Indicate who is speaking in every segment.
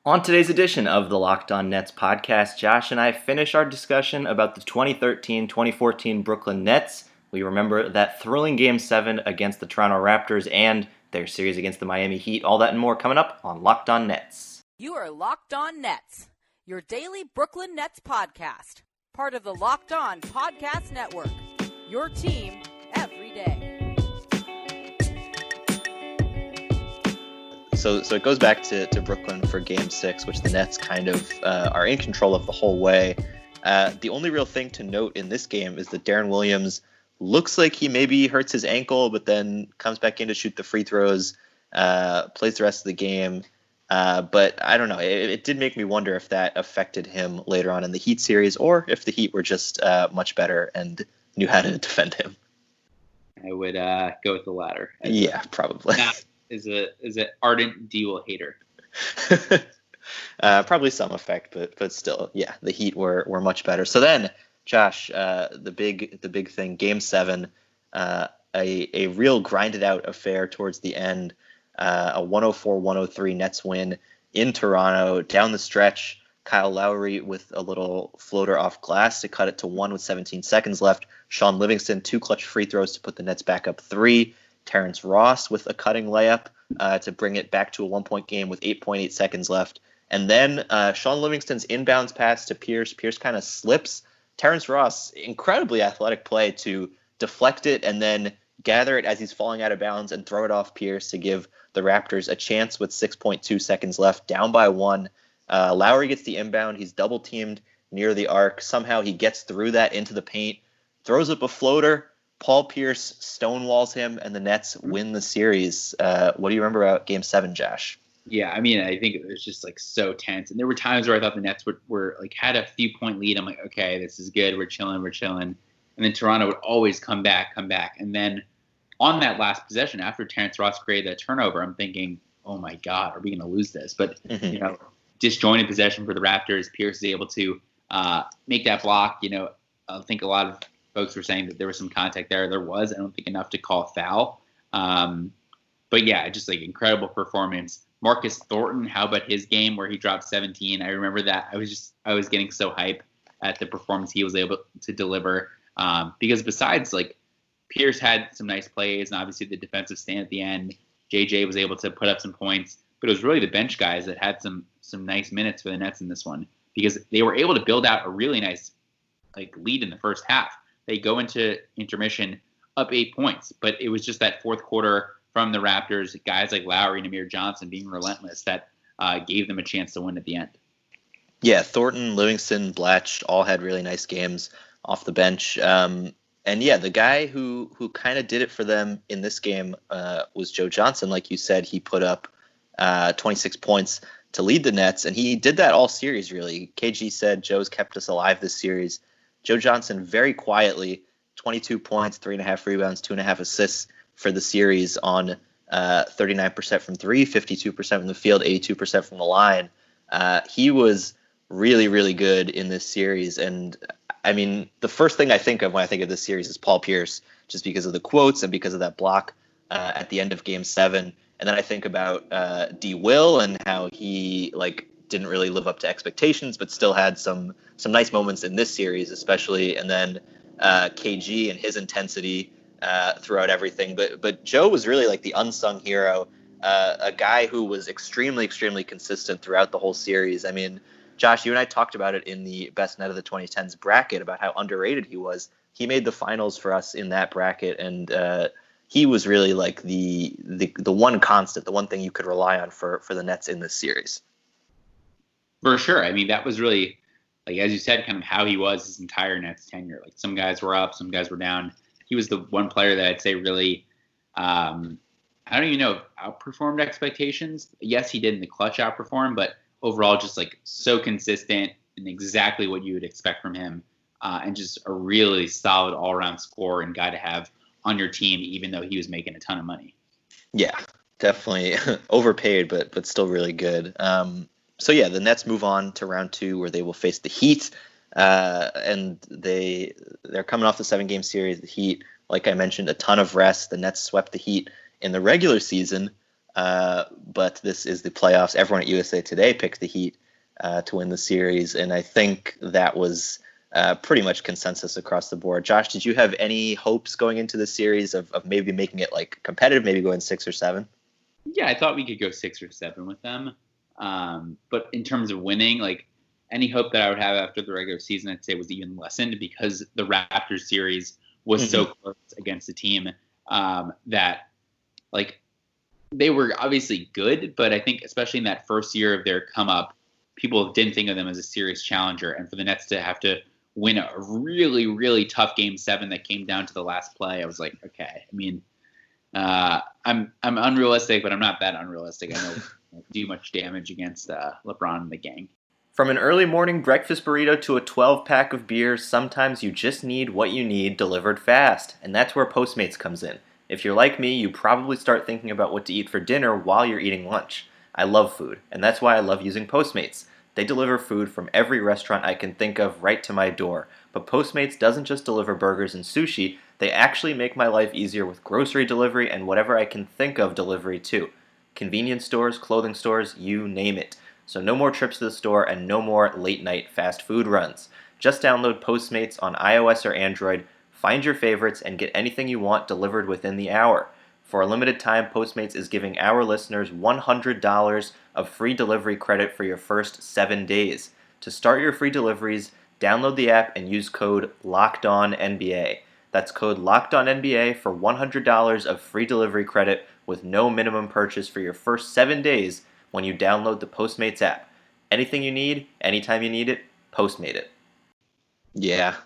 Speaker 1: On today's edition of the Locked On Nets podcast, Josh and I finish our discussion about the 2013-2014 Brooklyn Nets. We remember that thrilling Game 7 against the Toronto Raptors and their series against the Miami Heat. All that and more coming up on Locked On Nets.
Speaker 2: You are Locked On Nets, your daily Brooklyn Nets podcast. Part of the Locked On Podcast Network, your team every day.
Speaker 1: So it goes back to Brooklyn for Game 6, which the Nets kind of are in control of the whole way. The only real thing to note in this game is that Deron Williams looks like he maybe hurts his ankle, but then comes back in to shoot the free throws, plays the rest of the game. But I don't know. It did make me wonder if that affected him later on in the Heat series, or if the Heat were just much better and knew how to defend him.
Speaker 3: I would go with the latter.
Speaker 1: Yeah, probably.
Speaker 3: Is an ardent Dewell hater.
Speaker 1: Probably some effect, but still, yeah, the Heat were much better. So then, Josh, the big thing, Game 7, a real grinded out affair towards the end, a 104-103 Nets win in Toronto. Down the stretch, Kyle Lowry with a little floater off glass to cut it to 1 with 17 seconds left. Shaun Livingston, 2 clutch free throws to put the Nets back up 3. Terrence Ross with a cutting layup to bring it back to a 1-point game with 8.8 seconds left. And then Shaun Livingston's inbounds pass to Pierce. Pierce kind of slips. Terrence Ross, incredibly athletic play to deflect it and then gather it as he's falling out of bounds and throw it off Pierce to give the Raptors a chance with 6.2 seconds left, down by 1. Lowry gets the inbound. He's double teamed near the arc. Somehow he gets through that into the paint, throws up a floater. Paul Pierce stonewalls him, and the Nets win the series. What do you remember about Game 7, Josh?
Speaker 3: Yeah, I mean, I think it was just like so tense, and there were times where I thought the Nets were like had a few point lead. I'm like, okay, this is good. We're chilling, and then Toronto would always come back, and then on that last possession after Terrence Ross created that turnover, I'm thinking, oh my God, are we going to lose this? But disjointed possession for the Raptors. Pierce is able to make that block. I think a lot of folks were saying that there was some contact there. There was. I don't think enough to call foul. But yeah, just like incredible performance. Marcus Thornton, how about his game where he dropped 17? I remember that. I was getting so hype at the performance he was able to deliver. Because besides like Pierce had some nice plays and obviously the defensive stand at the end, JJ was able to put up some points, but it was really the bench guys that had some nice minutes for the Nets in this one because they were able to build out a really nice like lead in the first half. They go into intermission up 8 points, but it was just that fourth quarter from the Raptors, guys like Lowry and Amir Johnson being relentless that gave them a chance to win at the end.
Speaker 1: Yeah, Thornton, Livingston, Blatch all had really nice games off the bench. And yeah, the guy who kind of did it for them in this game was Joe Johnson. Like you said, he put up 26 points to lead the Nets, and he did that all series, really. KG said Joe's kept us alive this series. Joe Johnson very quietly, 22 points, 3.5 rebounds, 2.5 assists for the series on 39% from 3, 52% from the field, 82% from the line. He was really, really good in this series. And I mean, the first thing I think of when I think of this series is Paul Pierce, just because of the quotes and because of that block at the end of Game 7. And then I think about D. Will and how he didn't really live up to expectations, but still had some nice moments in this series, especially. And then KG and his intensity throughout everything. But Joe was really like the unsung hero, a guy who was extremely, extremely consistent throughout the whole series. I mean, Josh, you and I talked about it in the Best Net of the 2010s bracket about how underrated he was. He made the finals for us in that bracket, and he was really like the one constant, the one thing you could rely on for the Nets in this series.
Speaker 3: For sure. I mean, that was really, like, as you said, kind of how he was his entire Nets tenure. Like, some guys were up, some guys were down. He was the one player that I'd say really, I don't even know if outperformed expectations. Yes, he did in the clutch outperform, but overall just, like, so consistent and exactly what you would expect from him. And just a really solid all-around scorer and guy to have on your team, even though he was making a ton of money.
Speaker 1: Yeah, definitely overpaid, but still really good. So yeah, the Nets move on to round 2 where they will face the Heat, and they're coming off the 7-game series. The Heat, like I mentioned, a ton of rest. The Nets swept the Heat in the regular season, but this is the playoffs. Everyone at USA Today picked the Heat to win the series, and I think that was pretty much consensus across the board. Josh, did you have any hopes going into the series of maybe making it like competitive, maybe going 6 or 7?
Speaker 3: Yeah, I thought we could go 6 or 7 with them. But in terms of winning, like any hope that I would have after the regular season, I'd say was even lessened because the Raptors series was so close against the team that like they were obviously good, but I think especially in that first year of their come up, people didn't think of them as a serious challenger. And for the Nets to have to win a really, really tough Game 7 that came down to the last play, I was like, okay. I mean, I'm unrealistic, but I'm not that unrealistic. I know do much damage against LeBron and the gang.
Speaker 1: From an early morning breakfast burrito to a 12-pack of beers, sometimes you just need what you need delivered fast, and that's where Postmates comes in. If you're like me, you probably start thinking about what to eat for dinner while you're eating lunch. I love food, and that's why I love using Postmates. They deliver food from every restaurant I can think of right to my door, but Postmates doesn't just deliver burgers and sushi, they actually make my life easier with grocery delivery and whatever I can think of delivery too. Convenience stores, clothing stores, you name it. So no more trips to the store and no more late-night fast food runs. Just download Postmates on iOS or Android, find your favorites, and get anything you want delivered within the hour. For a limited time, Postmates is giving our listeners $100 of free delivery credit for your first 7 days. To start your free deliveries, download the app and use code LOCKEDONNBA. That's code LOCKEDONNBA for $100 of free delivery credit with no minimum purchase for your first 7 days when you download the Postmates app. Anything you need, anytime you need it, Postmate it. Yeah,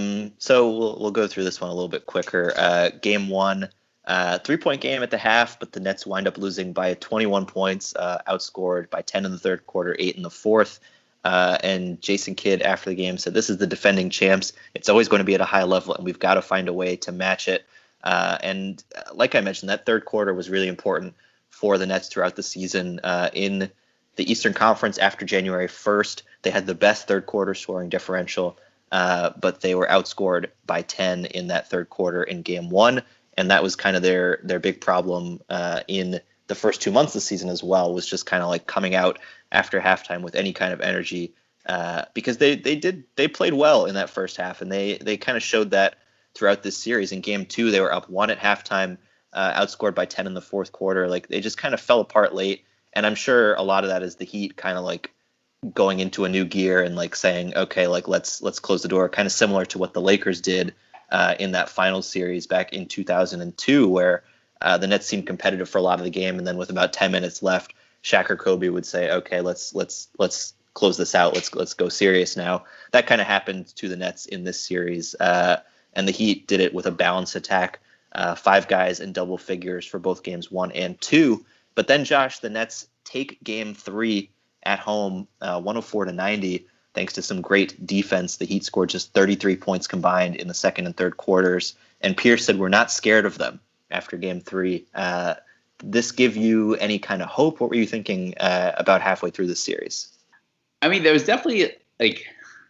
Speaker 1: so we'll go through this one a little bit quicker. Game 1, 3-point game at the half, but the Nets wind up losing by 21 points, outscored by 10 in the third quarter, 8 in the fourth. And Jason Kidd after the game said, "This is the defending champs. It's always going to be at a high level, and we've got to find a way to match it." And like I mentioned, that third quarter was really important for the Nets throughout the season. In the Eastern Conference after January 1st, they had the best third quarter scoring differential, but they were outscored by 10 in that third quarter in Game 1. And that was kind of their big problem in the first 2 months of the season as well, was just kind of like coming out after halftime with any kind of energy, because they played well in that first half, and they kind of showed that throughout this series. In Game 2, they were up 1 at halftime, outscored by 10 in the fourth quarter. Like, they just kind of fell apart late, and I'm sure a lot of that is the Heat kind of like going into a new gear and like saying, okay, like let's close the door, kind of similar to what the Lakers did in that finals series back in 2002, where the Nets seemed competitive for a lot of the game, and then with about 10 minutes left, Shaq or Kobe would say, okay, let's close this out. Let's go serious now. That kind of happened to the Nets in this series, and the Heat did it with a balanced attack, 5 guys in double figures for both games 1 and 2. But then, Josh, the Nets take Game 3 at home, 104-90. Thanks to some great defense, the Heat scored just 33 points combined in the second and third quarters. And Pierce said, "We're not scared of them." After Game 3, this give you any kind of hope? What were you thinking about halfway through the series?
Speaker 3: I mean, there was definitely like,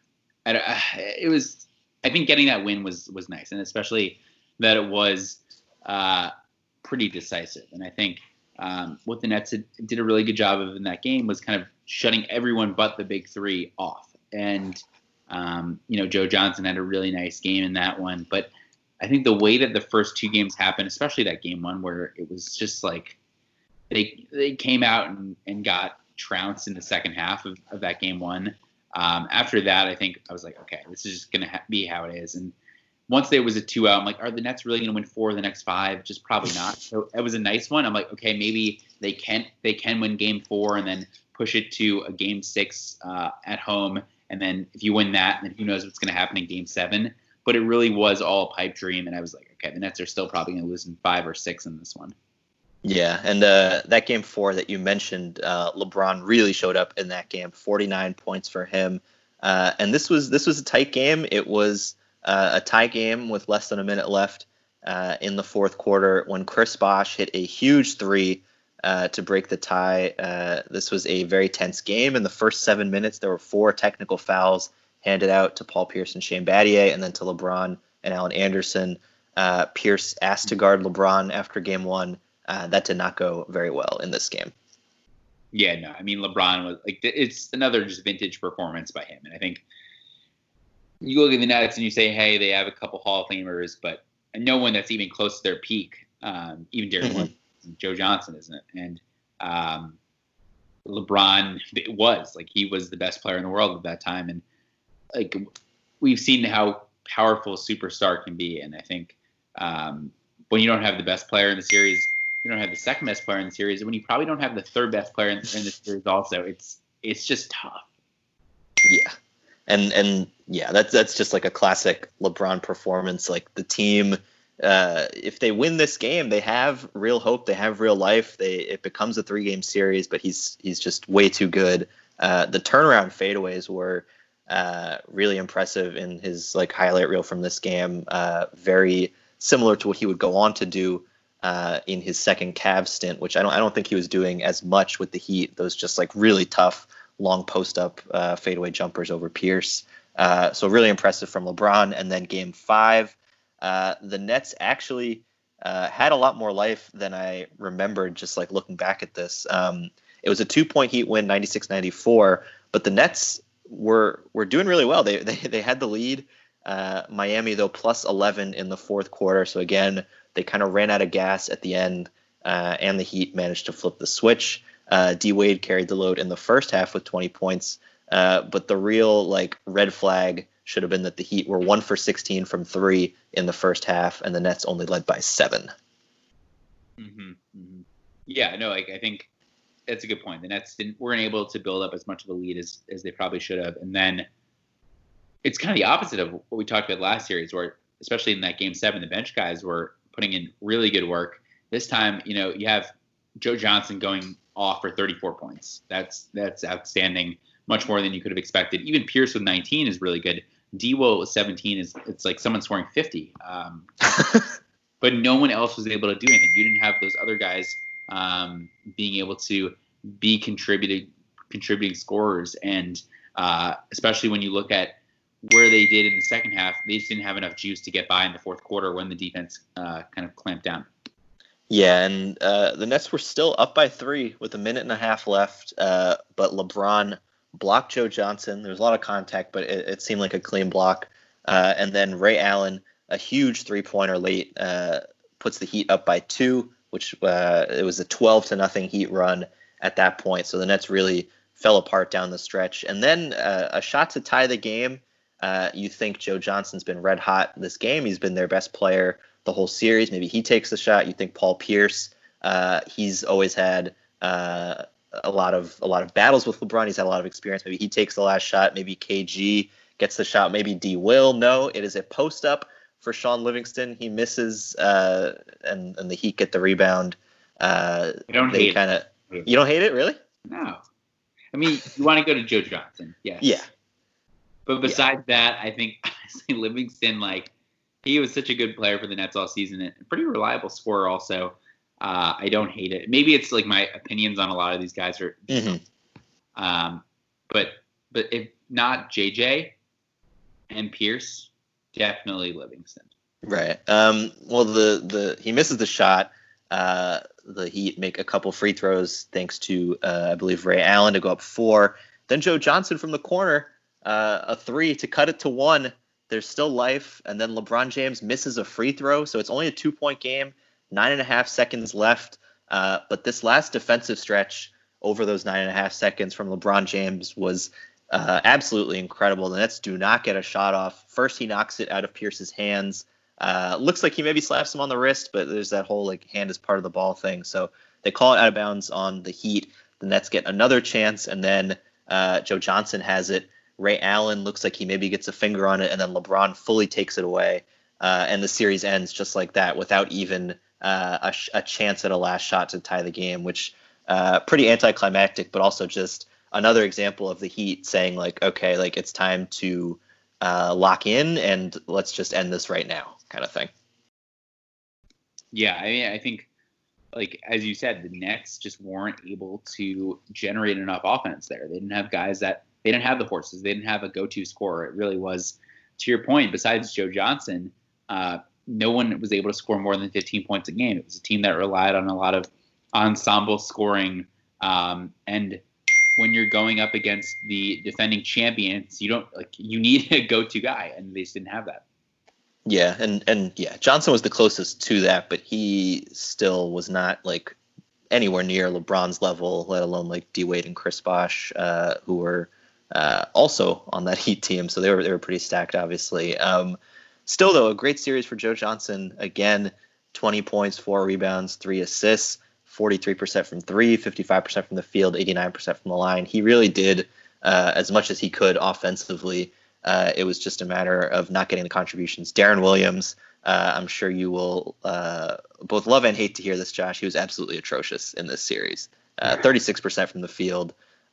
Speaker 3: it was. I think getting that win was nice, and especially that it was pretty decisive. And I think what the Nets did a really good job of in that game was kind of shutting everyone but the big three off. And Joe Johnson had a really nice game in that one, but I think the way that the first 2 games happened, especially that Game 1, where it was just like they came out and got trounced in the second half of that Game 1. After that, I think I was like, okay, this is just going to be how it is. And once there was a 2-out, I'm like, are the Nets really going to win 4 of the next 5? Just probably not. So it was a nice one. I'm like, okay, maybe they can win Game 4 and then push it to a Game 6 at home. And then if you win that, then who knows what's going to happen in Game 7. But it really was all a pipe dream, and I was like, okay, the Nets are still probably going to lose in 5 or 6 in this one.
Speaker 1: Yeah, and that Game 4 that you mentioned, LeBron really showed up in that game, 49 points for him. And this was a tight game. It was a tie game with less than a minute left in the fourth quarter when Chris Bosh hit a huge 3 to break the tie. This was a very tense game. In the first 7 minutes, there were 4 technical fouls handed out to Paul Pierce and Shane Battier, and then to LeBron and Allen Anderson. Pierce asked to guard LeBron after Game 1. that did not go very well in this game.
Speaker 3: Yeah, no, I mean, LeBron was like, it's another just vintage performance by him. And I think you look at the Nets and you say, hey, they have a couple Hall of Famers, but no one that's even close to their peak. Even Derrick Williams, Joe Johnson, isn't it? And LeBron he was the best player in the world at that time. And like, we've seen how powerful a superstar can be. And I think when you don't have the best player in the series, you don't have the second best player in the series, and when you probably don't have the third best player in the series also, it's just tough.
Speaker 1: Yeah. And yeah, that's just like a classic LeBron performance. Like the team, if they win this game, they have real hope. They have real life. It becomes a 3-game series, but he's just way too good. The turnaround fadeaways were really impressive in his like highlight reel from this game. Very similar to what he would go on to do in his second Cavs stint, which I don't think he was doing as much with the Heat. Those just like really tough long post up fadeaway jumpers over Pierce. So really impressive from LeBron. And then game 5, the Nets actually had a lot more life than I remembered, just like looking back at this. It was a 2-point Heat win, 96-94, but the Nets were doing really well. They had the lead. Miami, though, plus 11 in the fourth quarter. So again, they kind of ran out of gas at the end, and the Heat managed to flip the switch. D Wade carried the load in the first half with 20 points, but the real like red flag should have been that the Heat were 1 for 16 from 3 in the first half, and the Nets only led by 7.
Speaker 3: Yeah, no, like I think that's a good point. The Nets weren't able to build up as much of a lead as they probably should have, and then it's kind of the opposite of what we talked about last series, where especially in that game 7, the bench guys were putting in really good work. This time, you have Joe Johnson going off for 34 points. That's outstanding, much more than you could have expected. Even Pierce with 19 is really good. D-Will with 17 it's like someone scoring 50. But no one else was able to do anything. You didn't have those other guys being able to be contributing scorers, and especially when you look at where they did in the second half, they just didn't have enough juice to get by in the fourth quarter when the defense kind of clamped down.
Speaker 1: Yeah, and the Nets were still up by 3 with a minute and a half left, but LeBron blocked Joe Johnson. There was a lot of contact, but it seemed like a clean block. And then Ray Allen, a huge 3-pointer late, puts the Heat up by 2, which it was a 12-0 Heat run at that point. So the Nets really fell apart down the stretch. And then a shot to tie the game. You think Joe Johnson's been red hot this game. He's been their best player the whole series. Maybe he takes the shot. You think Paul Pierce, he's always had a lot of battles with LeBron. He's had a lot of experience. Maybe he takes the last shot. Maybe KG gets the shot. Maybe D will. No, it is a post up for Sean Livingston. He misses, and the Heat get the rebound.
Speaker 3: I don't hate it.
Speaker 1: You don't hate it, really?
Speaker 3: No. I mean, you want to go to Joe Johnson, yes.
Speaker 1: Yeah.
Speaker 3: But besides that, I think honestly Livingston, like, he was such a good player for the Nets all season, and a pretty reliable scorer also. I don't hate it. Maybe it's like my opinions on a lot of these guys are, but if not JJ and Pierce, definitely Livingston.
Speaker 1: Right. Well, he misses the shot. The Heat make a couple free throws thanks to I believe Ray Allen to go up 4. Then Joe Johnson from the corner, a 3 to cut it to 1. There's still life, and then LeBron James misses a free throw, so it's only a 2-point game, 9.5 seconds left. But this last defensive stretch over those 9.5 seconds from LeBron James was absolutely incredible. The Nets do not get a shot off. First, he knocks it out of Pierce's hands. Looks like he maybe slaps him on the wrist, but there's that whole like hand is part of the ball thing. So they call it out of bounds on the Heat. The Nets get another chance, and then Joe Johnson has it. Ray Allen looks like he maybe gets a finger on it, and then LeBron fully takes it away. And the series ends just like that without even a chance at a last shot to tie the game, which pretty anticlimactic, but also just another example of the Heat saying like, okay, like it's time to lock in and let's just end this right now kind of thing.
Speaker 3: Yeah, I mean, I think, like, as you said, the Nets just weren't able to generate enough offense there. They didn't have guys they didn't have the horses. They didn't have a go-to scorer. It really was, to your point, besides Joe Johnson, no one was able to score more than 15 points a game. It was a team that relied on a lot of ensemble scoring. And when you're going up against the defending champions, you need a go-to guy, and they just didn't have that.
Speaker 1: Yeah, and Johnson was the closest to that, but he still was not like anywhere near LeBron's level, let alone like D Wade and Chris Bosh, who were also on that Heat team. So they were pretty stacked, obviously. Still, though, a great series for Joe Johnson. Again, 20 points, 4 rebounds, 3 assists, 43% from 3, 55% from the field, 89% from the line. He really did as much as he could offensively. It was just a matter of not getting the contributions. Darren Williams, I'm sure you will both love and hate to hear this, Josh. He was absolutely atrocious in this series. 36% from the field,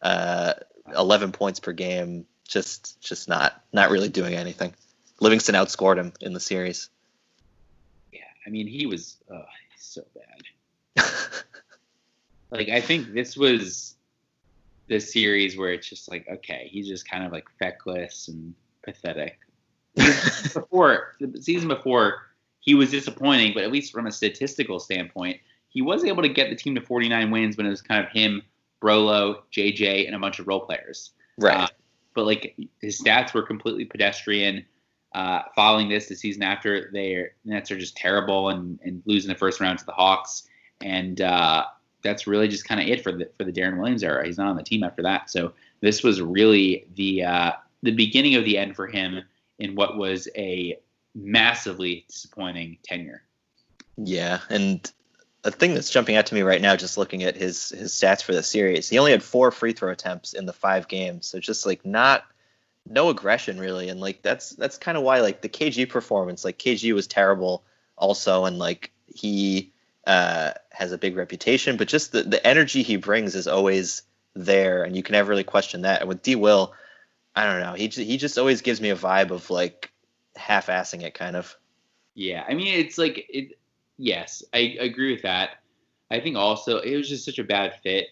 Speaker 1: 11 points per game, just not really doing anything. Livingston outscored him in the series.
Speaker 3: Yeah, I mean, he's so bad. Like, I think this was the series where it's just like, okay, he's just kind of like feckless and pathetic. The season before, he was disappointing, but at least from a statistical standpoint, he was able to get the team to 49 wins when it was kind of him, Brolo, JJ, and a bunch of role players.
Speaker 1: Right.
Speaker 3: But like his stats were completely pedestrian. Following this, the season after, the Nets are just terrible and losing the first round to the Hawks. And that's really just kind of it for the Darren Williams era. He's not on the team after that. So this was really the beginning of the end for him in what was a massively disappointing tenure.
Speaker 1: Yeah, and a thing that's jumping out to me right now, just looking at his stats for the series, he only had 4 free throw attempts in the 5 games. So just like no aggression really, and like that's kind of why like the KG performance, like KG was terrible also, and like he has a big reputation, but just the energy he brings is always there, and you can never really question that. And with D Will, I don't know, he just always gives me a vibe of like half-assing it kind of. Yeah,
Speaker 3: I mean, it's like yes, I agree with that. I think also it was just such a bad fit.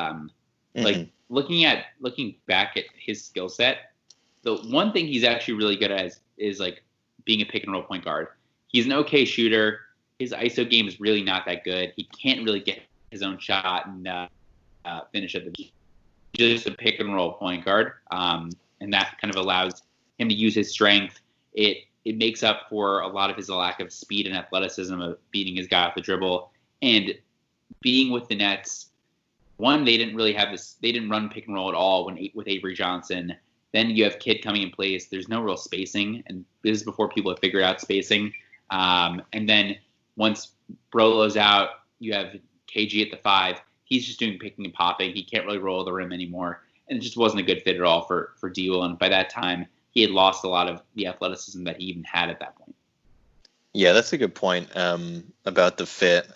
Speaker 3: Like looking back at his skill set, the one thing he's actually really good at is like being a pick and roll point guard. He's an okay shooter. His ISO game is really not that good. He can't really get his own shot and finish at the just a pick and roll point guard. And that kind of allows him to use his strength. It makes up for a lot of his lack of speed and athleticism of beating his guy off the dribble. And being with the Nets, one, they didn't really have this. They didn't run pick and roll at all with Avery Johnson. Then you have Kidd coming in place. There's no real spacing, and this is before people have figured out spacing. And then once Brolo's out, you have KG at the 5. He's just doing picking and popping. He can't really roll the rim anymore, and it just wasn't a good fit at all for D-Will. And by that time, he had lost a lot of the athleticism that he even had at that point.
Speaker 1: Yeah, that's a good point about the fit.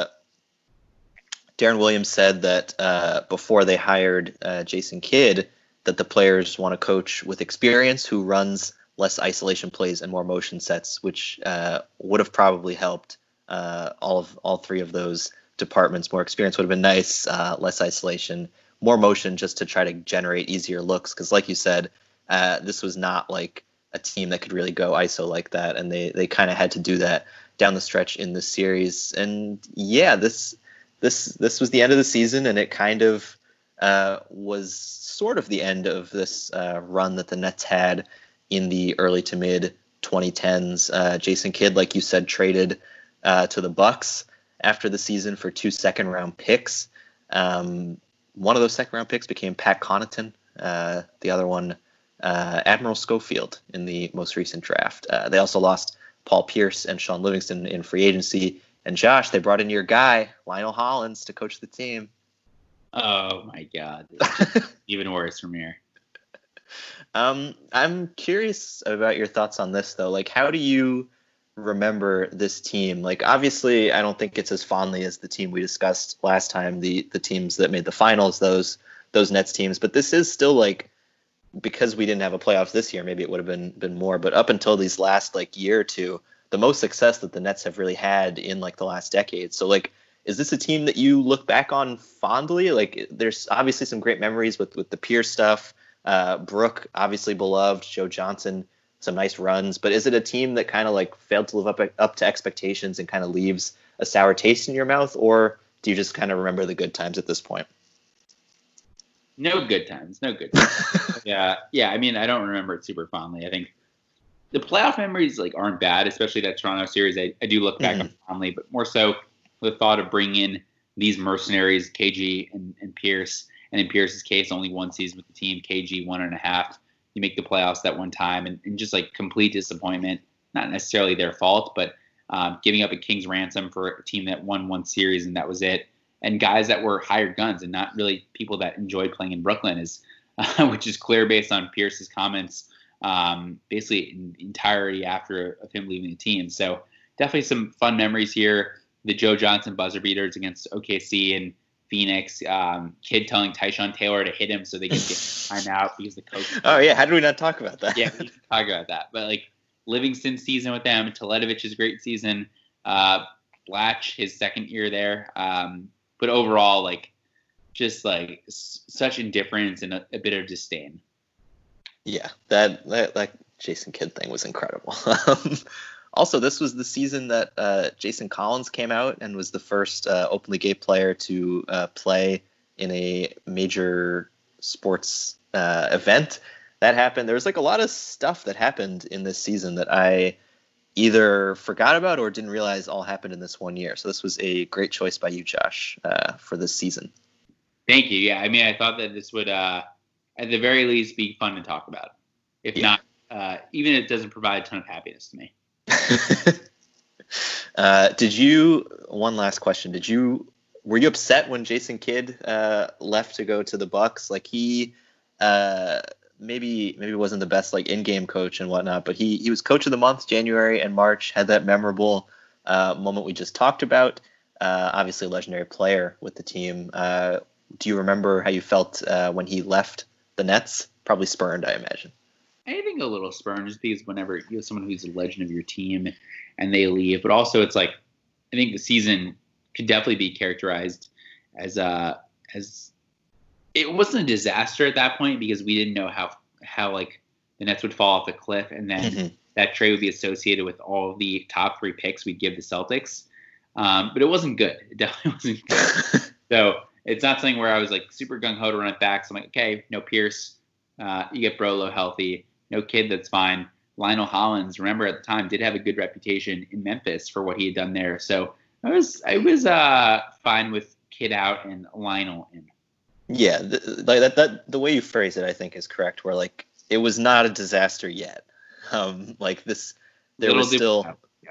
Speaker 1: Darren Williams said that before they hired Jason Kidd, that the players want a coach with experience who runs less isolation plays and more motion sets, which would have probably helped all 3 of those departments. More experience would have been nice, less isolation, more motion just to try to generate easier looks. Because like you said, this was not like a team that could really go ISO like that, and they kind of had to do that down the stretch in this series. And yeah, this was the end of the season, and it kind of was sort of the end of this run that the Nets had in the early to mid 2010s. Jason Kidd, like you said, traded to the Bucks after the season for 2 second-round picks. One of those second-round picks became Pat Connaughton. The other one, Admiral Schofield in the most recent draft. They also lost Paul Pierce and Sean Livingston in free agency. And Josh, they brought in your guy, Lionel Hollins, to coach the team.
Speaker 3: Oh my God. Even worse from here.
Speaker 1: I'm curious about your thoughts on this though. Like, how do you remember this team? Like, obviously I don't think it's as fondly as the team we discussed last time, the teams that made the finals, those Nets teams, but this is still like, because we didn't have a playoffs this year, maybe it would have been more, but up until these last like year or two, the most success that the Nets have really had in like the last decade. So like, is this a team that you look back on fondly? Like, there's obviously some great memories with the Pierce stuff. Brooke, obviously beloved. Joe Johnson, some nice runs. But is it a team that kind of like failed to live up to expectations and kind of leaves a sour taste in your mouth, or do you just kind of remember the good times at this point?
Speaker 3: No good times. Yeah. I mean, I don't remember it super fondly. I think the playoff memories like aren't bad, especially that Toronto series. I do look back on fondly, but more so the thought of bringing in these mercenaries, KG and Pierce, and in Pierce's case, only one season with the team, KG 1.5. You make the playoffs that one time, and just like complete disappointment. Not necessarily their fault, but giving up a king's ransom for a team that won one series and that was it. And guys that were hired guns and not really people that enjoyed playing in Brooklyn, is which is clear based on Pierce's comments, basically in the entirety after of him leaving the team. So definitely some fun memories here. The Joe Johnson buzzer beaters against OKC and Phoenix. Kid telling Tyshawn Taylor to hit him so they could get time out because the coach.
Speaker 1: Oh yeah, how did we not talk about that?
Speaker 3: Yeah, we can talk about that. But like Livingston's season with them, Teledovich's great season, Blatch his second year there. But overall, like, just like such indifference and a bit of disdain.
Speaker 1: Yeah, that Jason Kidd thing was incredible. Also, this was the season that Jason Collins came out and was the first openly gay player to play in a major sports event. That happened. There was like a lot of stuff that happened in this season that I either forgot about or didn't realize all happened in this one year. So this was a great choice by you, Josh, for this season.
Speaker 3: Thank you. Yeah, I mean, I thought that this would, at the very least, be fun to talk about. If not, even if it doesn't provide a ton of happiness to me.
Speaker 1: One last question. Were you upset when Jason Kidd left to go to the Bucks? Like he maybe wasn't the best like in-game coach and whatnot, but he was coach of the month January and March, had that memorable moment we just talked about. Obviously a legendary player with the team. Do you remember how you felt when he left the Nets? Probably spurned, I imagine.
Speaker 3: I think a little spurned, just because whenever you have someone who's a legend of your team and they leave, but also it's like, I think the season could definitely be characterized as it wasn't a disaster at that point because we didn't know how like the Nets would fall off the cliff, and then that trade would be associated with all of the top 3 picks we'd give the Celtics. But it wasn't good. It definitely wasn't good. So it's not something where I was like super gung-ho to run it back. So I'm like, okay, no Pierce. You get Brolo healthy. No Kidd, that's fine. Lionel Hollins, remember at the time, did have a good reputation in Memphis for what he had done there. So I was fine with Kidd out and Lionel in.
Speaker 1: Yeah, the way you phrase it, I think, is correct. Where like it was not a disaster yet. Like this, there was still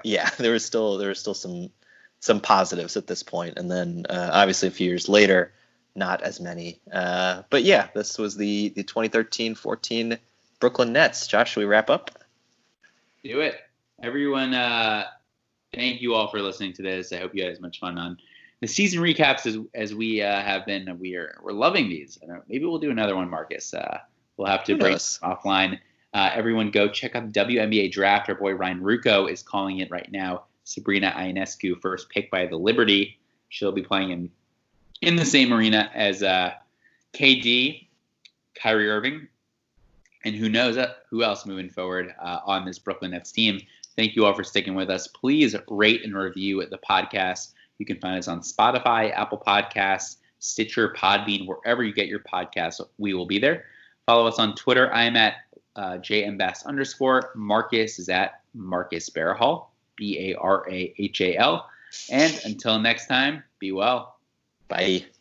Speaker 1: some positives at this point, and then obviously a few years later, not as many. But yeah, this was the 2013-14 Brooklyn Nets. Josh, should we wrap up?
Speaker 3: Do it, everyone. Thank you all for listening to this. I hope you had as much fun on the season recaps as we have been. We're loving these. Maybe we'll do another one, Marcus. We'll have to break offline. Everyone go check out the WNBA draft. Our boy Ryan Rucco is calling it right now. Sabrina Ionescu, first pick by the Liberty. She'll be playing in the same arena as KD, Kyrie Irving, and who knows who else moving forward on this Brooklyn Nets team. Thank you all for sticking with us. Please rate and review the podcast. You can find us on Spotify, Apple Podcasts, Stitcher, Podbean, wherever you get your podcasts. We will be there. Follow us on Twitter. I am at JMBass_. Marcus is at Marcus Barahal, Barahal. And until next time, be well.
Speaker 1: Bye.